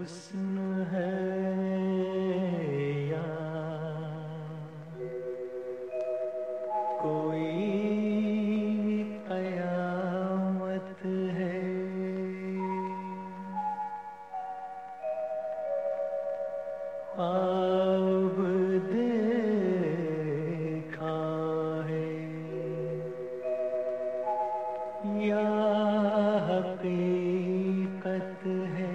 हुस्न है या कोई कयामत है, ख्वाब देखा है या हकीकत है।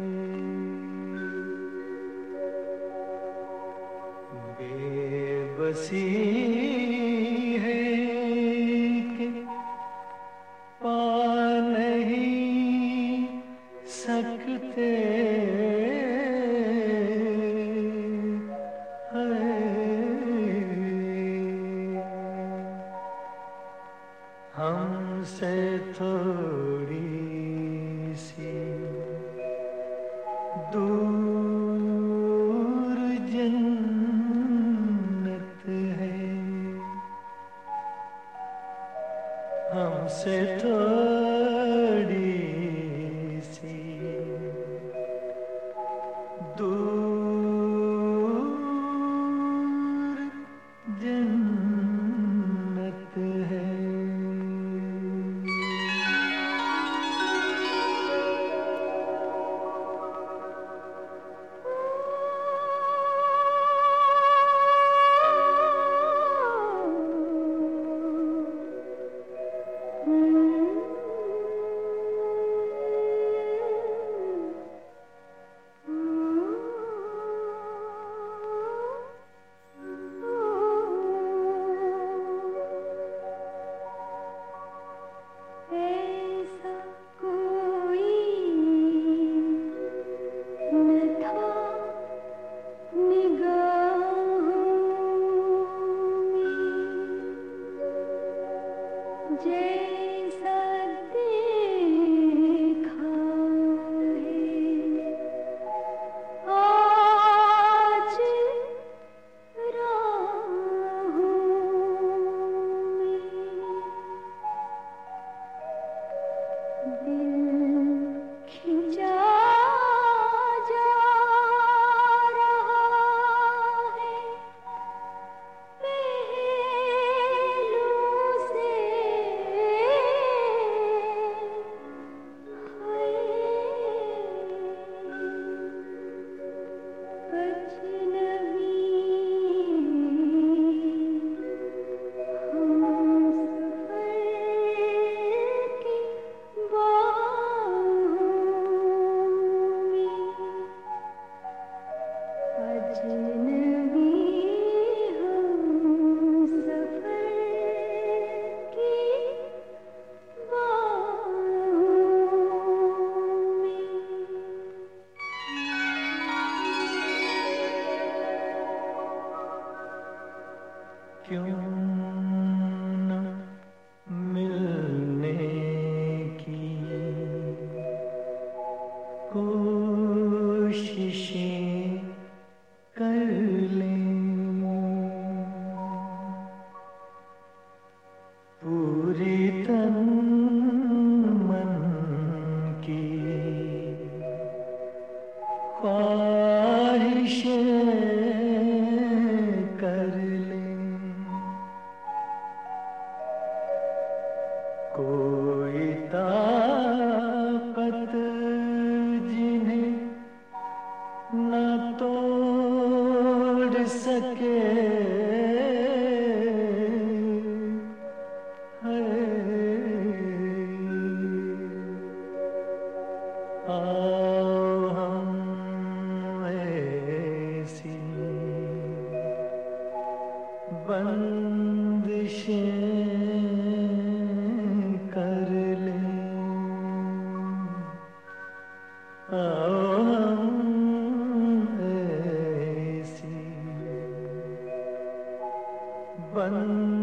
बेबसी है कि पा नहीं सकते हमसे थोड़ी सी दूर जन्नत है, हमसे थोड़ी सी दूर जन्नत है। जैसा देखा है आज राहों में, दिल खिंचा जा रहा है क्यों न मिलने की कोशिशें कर लें, पूरी तन मन की ख्वाहिशें कर लें। कोई ताकत जिन्हें न तोड़ सके आओ हम ऐसी बंदिशें कर लें, आओ हम ऐसी बंदिशें